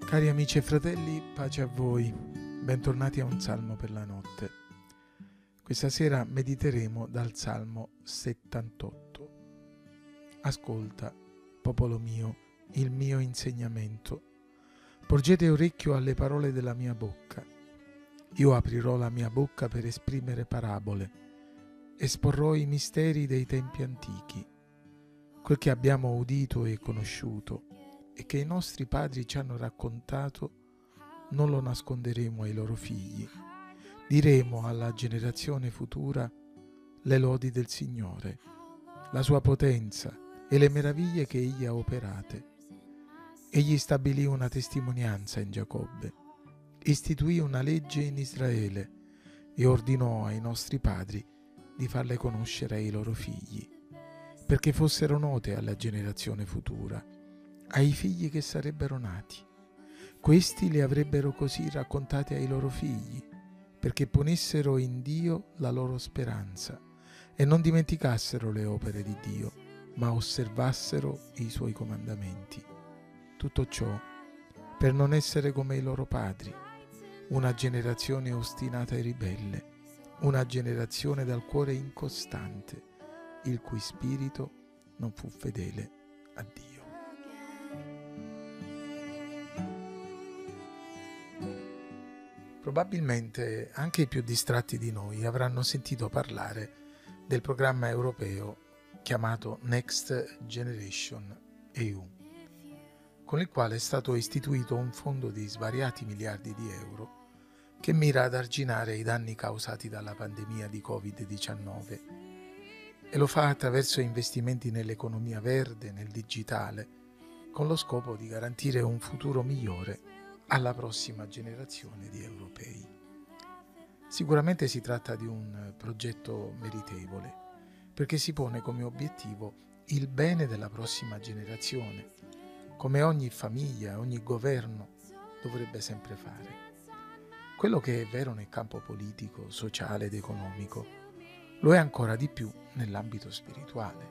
Cari amici e fratelli, pace a voi. Bentornati a un salmo per la notte. Questa sera mediteremo dal Salmo 78. Ascolta, popolo mio, il mio insegnamento. Porgete orecchio alle parole della mia bocca. Io aprirò la mia bocca per esprimere parabole. Esporrò i misteri dei tempi antichi. Quel che abbiamo udito e conosciuto e che i nostri padri ci hanno raccontato, non lo nasconderemo ai loro figli. Diremo alla generazione futura le lodi del Signore, la sua potenza e le meraviglie che Egli ha operate. Egli stabilì una testimonianza in Giacobbe, istituì una legge in Israele e ordinò ai nostri padri di farle conoscere ai loro figli, perché fossero note alla generazione futura, ai figli che sarebbero nati. Questi le avrebbero così raccontate ai loro figli, perché ponessero in Dio la loro speranza e non dimenticassero le opere di Dio, ma osservassero i suoi comandamenti. Tutto ciò per non essere come i loro padri, una generazione ostinata e ribelle, una generazione dal cuore incostante, il cui spirito non fu fedele a Dio. Probabilmente anche i più distratti di noi avranno sentito parlare del programma europeo chiamato Next Generation EU, con il quale è stato istituito un fondo di svariati miliardi di euro che mira ad arginare i danni causati dalla pandemia di Covid-19 e lo fa attraverso investimenti nell'economia verde, nel digitale, con lo scopo di garantire un futuro migliore alla prossima generazione di europei. Sicuramente si tratta di un progetto meritevole, perché si pone come obiettivo il bene della prossima generazione, come ogni famiglia, ogni governo dovrebbe sempre fare. Quello che è vero nel campo politico, sociale ed economico, lo è ancora di più nell'ambito spirituale.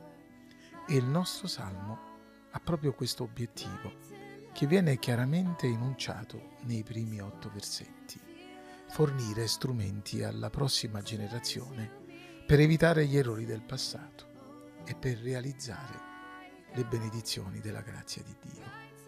E il nostro Salmo ha proprio questo obiettivo, che viene chiaramente enunciato nei primi 8 versetti: fornire strumenti alla prossima generazione per evitare gli errori del passato e per realizzare le benedizioni della grazia di Dio.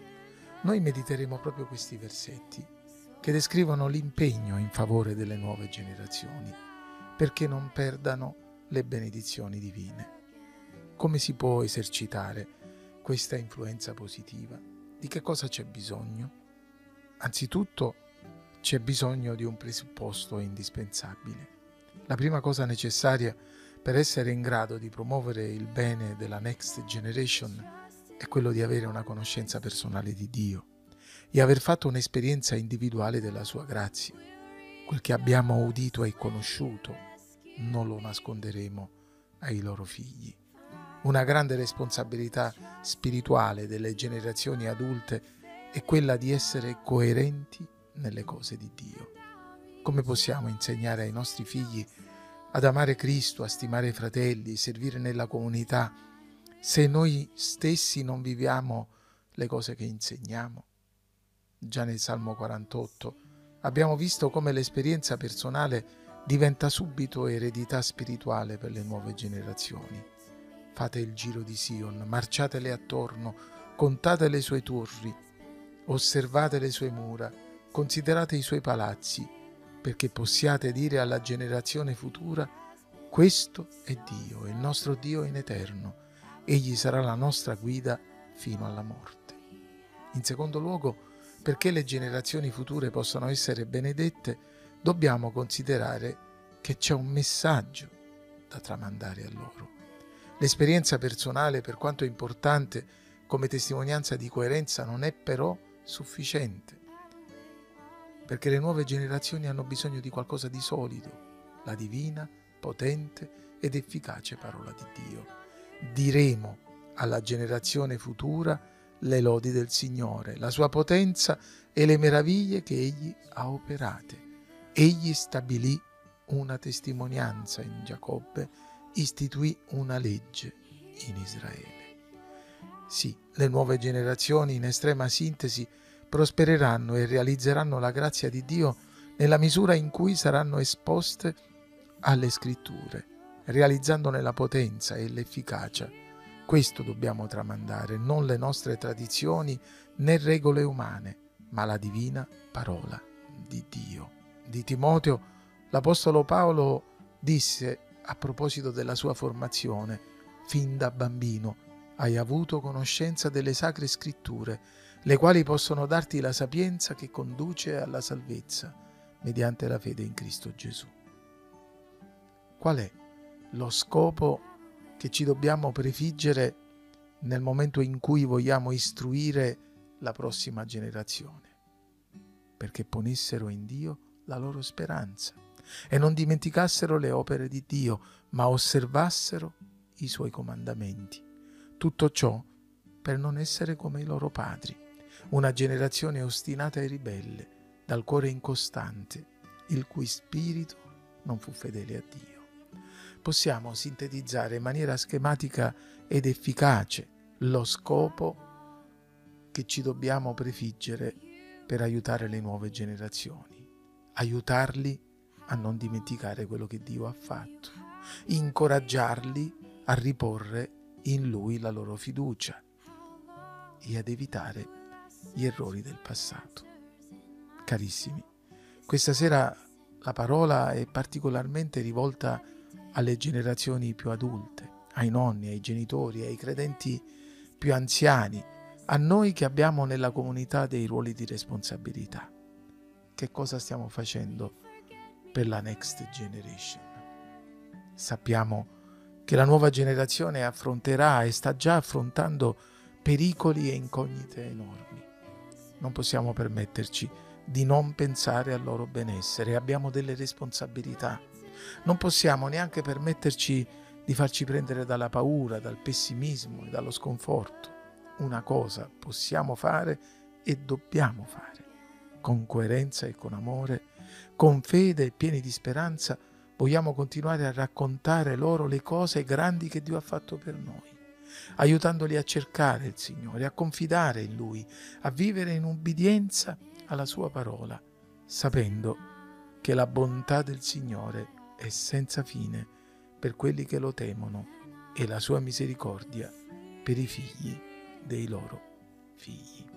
Noi mediteremo proprio questi versetti che descrivono l'impegno in favore delle nuove generazioni perché non perdano le benedizioni divine. Come si può esercitare questa influenza positiva? Di che cosa c'è bisogno? Anzitutto c'è bisogno di un presupposto indispensabile. La prima cosa necessaria per essere in grado di promuovere il bene della Next Generation è quello di avere una conoscenza personale di Dio e aver fatto un'esperienza individuale della sua grazia. Quel che abbiamo udito e conosciuto non lo nasconderemo ai loro figli. Una grande responsabilità spirituale delle generazioni adulte è quella di essere coerenti nelle cose di Dio. Come possiamo insegnare ai nostri figli ad amare Cristo, a stimare i fratelli, servire nella comunità, se noi stessi non viviamo le cose che insegniamo? Già nel Salmo 48 abbiamo visto come l'esperienza personale diventa subito eredità spirituale per le nuove generazioni. Fate il giro di Sion, marciatele attorno, contate le sue torri, osservate le sue mura, considerate i suoi palazzi, perché possiate dire alla generazione futura: questo è Dio, il nostro Dio in eterno, egli sarà la nostra guida fino alla morte. In secondo luogo, perché le generazioni future possano essere benedette, dobbiamo considerare che c'è un messaggio da tramandare a loro. L'esperienza personale, per quanto importante come testimonianza di coerenza, non è però sufficiente, perché le nuove generazioni hanno bisogno di qualcosa di solido, la divina, potente ed efficace parola di Dio. Diremo alla generazione futura le lodi del Signore, la sua potenza e le meraviglie che Egli ha operate. Egli stabilì una testimonianza in Giacobbe, istituì una legge in Israele. Sì, le nuove generazioni, in estrema sintesi, prospereranno e realizzeranno la grazia di Dio nella misura in cui saranno esposte alle Scritture, realizzandone la potenza e l'efficacia. Questo dobbiamo tramandare, non le nostre tradizioni né regole umane, ma la divina parola di Dio. Di Timoteo, l'Apostolo Paolo disse a proposito della sua formazione: fin da bambino hai avuto conoscenza delle sacre scritture, le quali possono darti la sapienza che conduce alla salvezza mediante la fede in Cristo Gesù. Qual è lo scopo che ci dobbiamo prefiggere nel momento in cui vogliamo istruire la prossima generazione? Perché ponessero in Dio la loro speranza e non dimenticassero le opere di Dio, ma osservassero i suoi comandamenti. Tutto ciò per non essere come i loro padri, una generazione ostinata e ribelle, dal cuore incostante, il cui spirito non fu fedele a Dio. Possiamo sintetizzare in maniera schematica ed efficace lo scopo che ci dobbiamo prefiggere per aiutare le nuove generazioni, aiutarli a non dimenticare quello che Dio ha fatto, incoraggiarli a riporre in Lui la loro fiducia e ad evitare gli errori del passato. Carissimi, questa sera la parola è particolarmente rivolta alle generazioni più adulte, ai nonni, ai genitori, ai credenti più anziani, a noi che abbiamo nella comunità dei ruoli di responsabilità. Che cosa stiamo facendo per la Next Generation? Sappiamo che la nuova generazione affronterà e sta già affrontando pericoli e incognite enormi. Non possiamo permetterci di non pensare al loro benessere, abbiamo delle responsabilità. Non possiamo neanche permetterci di farci prendere dalla paura, dal pessimismo e dallo sconforto. Una cosa possiamo fare e dobbiamo fare, con coerenza e con amore, con fede e pieni di speranza. Vogliamo continuare a raccontare loro le cose grandi che Dio ha fatto per noi, aiutandoli a cercare il Signore, a confidare in Lui, a vivere in ubbidienza alla Sua parola, sapendo che la bontà del Signore è senza fine per quelli che lo temono e la Sua misericordia per i figli dei loro figli.